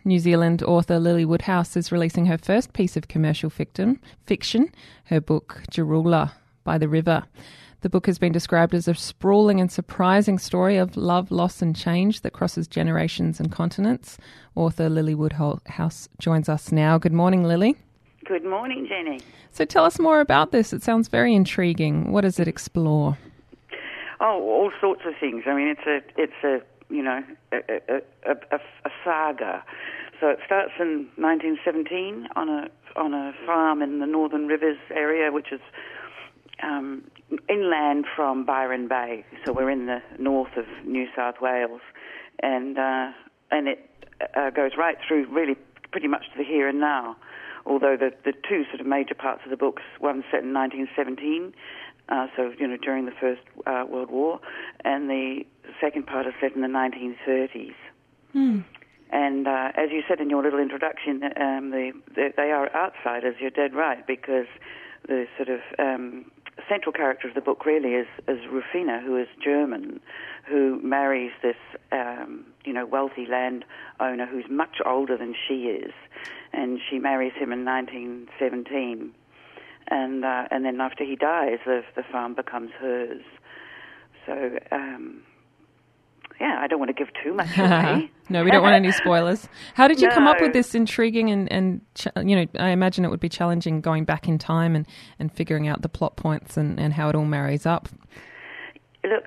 New Zealand author Lily Woodhouse is releasing her first piece of commercial fiction, her book Jarula by the River. The book has been described as a sprawling and surprising story of love, loss and change that crosses generations and continents. Author Lily Woodhouse joins us now. Good morning, Lily. Good morning, Jenny. So tell us more about this. It sounds very intriguing. What does it explore? Oh, all sorts of things. I mean, it's a saga. So it starts in 1917 on a farm in the Northern Rivers area, which is inland from Byron Bay. So we're in the north of New South Wales, and it goes right through, really, pretty much to the here and now. Although the two sort of major parts of the books, one's set in 1917. During the First World War, and the second part is set in the 1930s. And as you said in your little introduction, they are outsiders. You're dead right, because the sort of central character of the book really is Rufina, who is German, who marries this wealthy landowner who's much older than she is, and she marries him in 1917. And then after he dies, the farm becomes hers. So, I don't want to give too much away. No, we don't want any spoilers. How did you come up with this intriguing and I imagine it would be challenging going back in time and figuring out the plot points and how it all marries up? Look,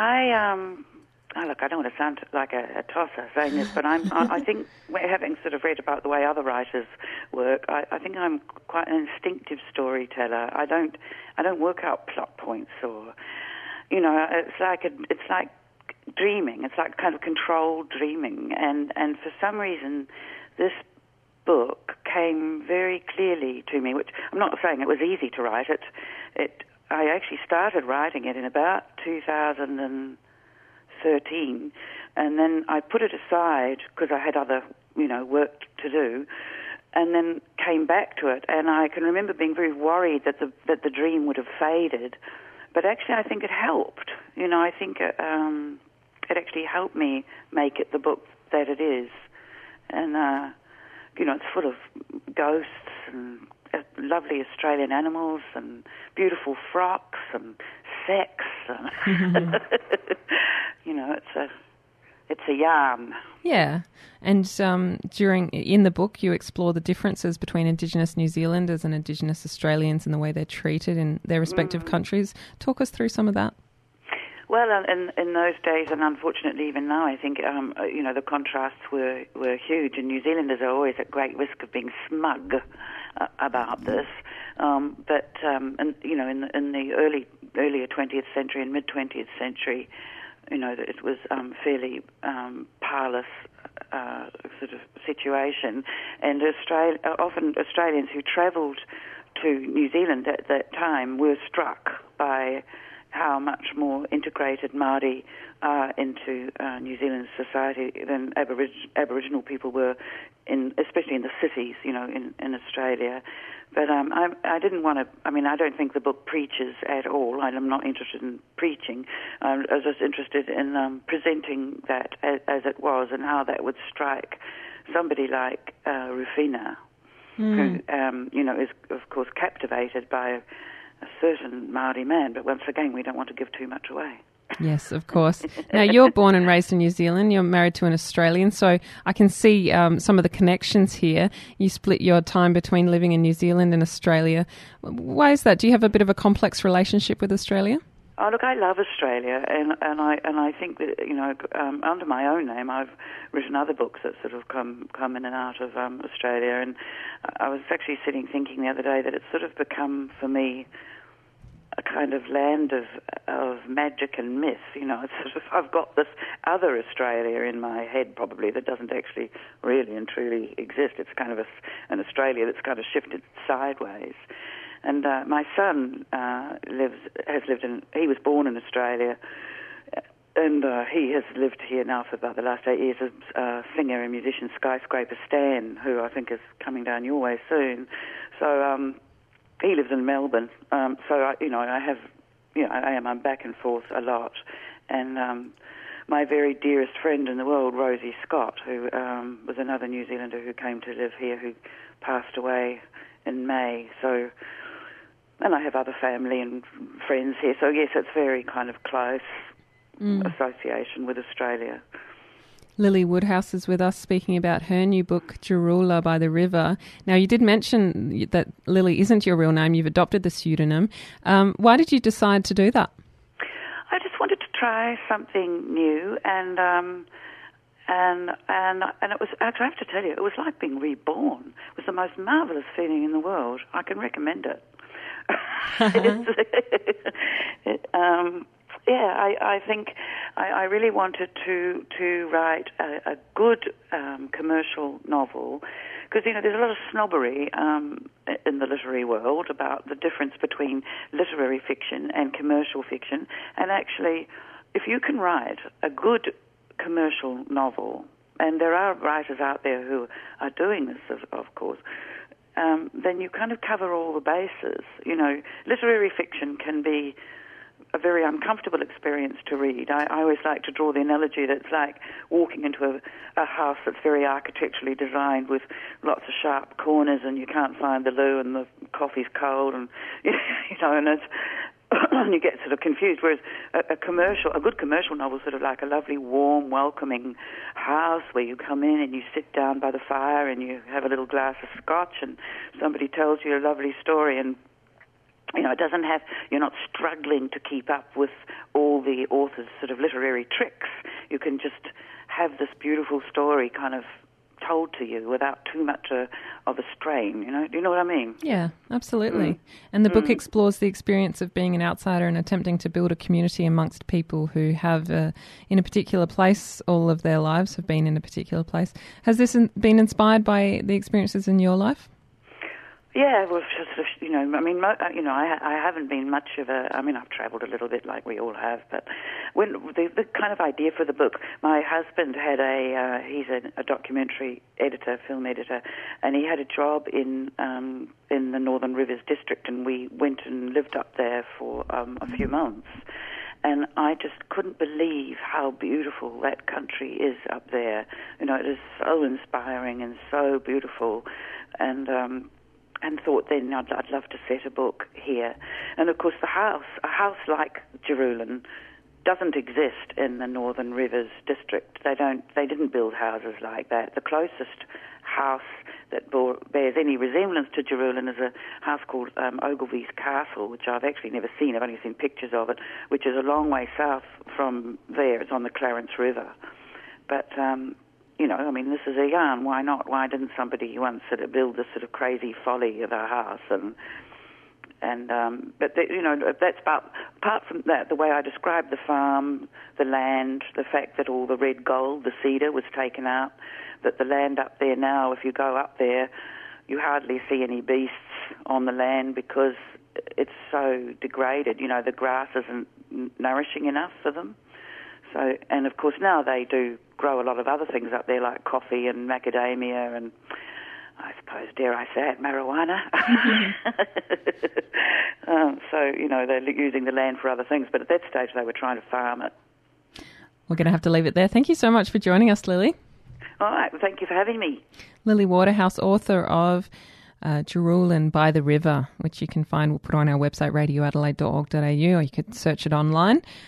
I don't want to sound like a tosser saying this, but I think, having sort of read about the way other writers work, I think I'm quite an instinctive storyteller. I don't work out plot points, or it's like dreaming. It's like kind of controlled dreaming, and for some reason, this book came very clearly to me. Which I'm not saying it was easy to write it. I actually started writing it in about 2013, and then I put it aside because I had other, work to do, and then came back to it. And I can remember being very worried that the dream would have faded, but actually I think it helped. I think it actually helped me make it the book that it is. And it's full of ghosts and lovely Australian animals and beautiful frocks and sex. It's a yarn. Yeah, and in the book you explore the differences between Indigenous New Zealanders and Indigenous Australians and the way they're treated in their respective countries. Talk us through some of that. Well, in those days, and unfortunately even now, I think the contrasts were huge, and New Zealanders are always at great risk of being smug about this. In the earlier 20th century and mid 20th century, it was fairly parlous sort of situation, and often Australians who travelled to New Zealand at that time were struck by how much more integrated Māori are into New Zealand society than Aboriginal people were, especially in the cities, in Australia. But I didn't want to. I mean, I don't think the book preaches at all. I'm not interested in preaching. I was just interested in presenting that as it was, and how that would strike somebody like Rufina, who is of course captivated by a certain Māori man. But once again, we don't want to give too much away. Yes, of course. Now, you're born and raised in New Zealand. You're married to an Australian, so I can see some of the connections here. You split your time between living in New Zealand and Australia. Why is that? Do you have a bit of a complex relationship with Australia? Oh, look, I love Australia, and I think that under my own name, I've written other books that sort of come in and out of Australia. And I was actually thinking the other day that it's sort of become for me a kind of land of magic and myth. It's sort of, I've got this other Australia in my head probably that doesn't actually really and truly exist. It's kind of an Australia that's kind of shifted sideways. And my son he was born in Australia, and he has lived here now for about the last 8 years as singer and musician Skyscraper Stan, who I think is coming down your way soon. So he lives in Melbourne. I'm back and forth a lot. And my very dearest friend in the world, Rosie Scott, who was another New Zealander who came to live here, who passed away in May. So, and I have other family and friends here. So yes, it's very kind of close association with Australia. Lily Woodhouse is with us speaking about her new book, Jarula by the River. Now, you did mention that Lily isn't your real name. You've adopted the pseudonym. Why did you decide to do that? I just wanted to try something new, and it was, actually, I have to tell you, it was like being reborn. It was the most marvellous feeling in the world. I can recommend it. I think I really wanted to write a good commercial novel, because, you know, there's a lot of snobbery in the literary world about the difference between literary fiction and commercial fiction. And actually, if you can write a good commercial novel, and there are writers out there who are doing this, of course, then you kind of cover all the bases. You know, literary fiction can be a very uncomfortable experience to read. I always like to draw the analogy that it's like walking into a house that's very architecturally designed with lots of sharp corners, and you can't find the loo, and the coffee's cold, and you know, and it's and you get sort of confused. Whereas a good commercial novel is sort of like a lovely, warm, welcoming house where you come in and you sit down by the fire and you have a little glass of scotch and somebody tells you a lovely story, and you know, you're not struggling to keep up with all the author's sort of literary tricks. You can just have this beautiful story kind of told to you without too much of a strain, you know? Do you know what I mean? Yeah, absolutely. And the book explores the experience of being an outsider and attempting to build a community amongst people who have, in a particular place, all of their lives have been in a particular place. Has this been inspired by the experiences in your life? Yeah, well, sort of, you know, I mean, you know, I haven't been much of a, I mean, I've travelled a little bit like we all have, but when the kind of idea for the book, my husband had he's a documentary editor, film editor, and he had a job in the Northern Rivers district, and we went and lived up there for a few months. And I just couldn't believe how beautiful that country is up there. You know, it is so inspiring and so beautiful, and thought then I'd love to set a book here. And of course a house like Jerusalem doesn't exist in the Northern Rivers district. They didn't build houses like that. The closest house that bears any resemblance to Jerusalem is a house called Ogilvy's Castle, which I've actually never seen. I've only seen pictures of it, which is a long way south from there. It's on the Clarence River. But you know, I mean, this is a yarn. Why not? Why didn't somebody once sort of build this sort of crazy folly of a house? But you know, that's apart from that, the way I described the farm, the land, the fact that all the red gold, the cedar, was taken out. That the land up there now, if you go up there, you hardly see any beasts on the land because it's so degraded. You know, the grass isn't nourishing enough for them. So, and of course now they do grow a lot of other things up there like coffee and macadamia and, I suppose, dare I say it, marijuana. So, you know, they're using the land for other things, but at that stage they were trying to farm it. We're going to have to leave it there. Thank you so much for joining us, Lily. All right, well, thank you for having me. Lily Waterhouse, author of Jerusalem by the River, which you can find, we'll put on our website radioadelaide.org.au, or you could search it online.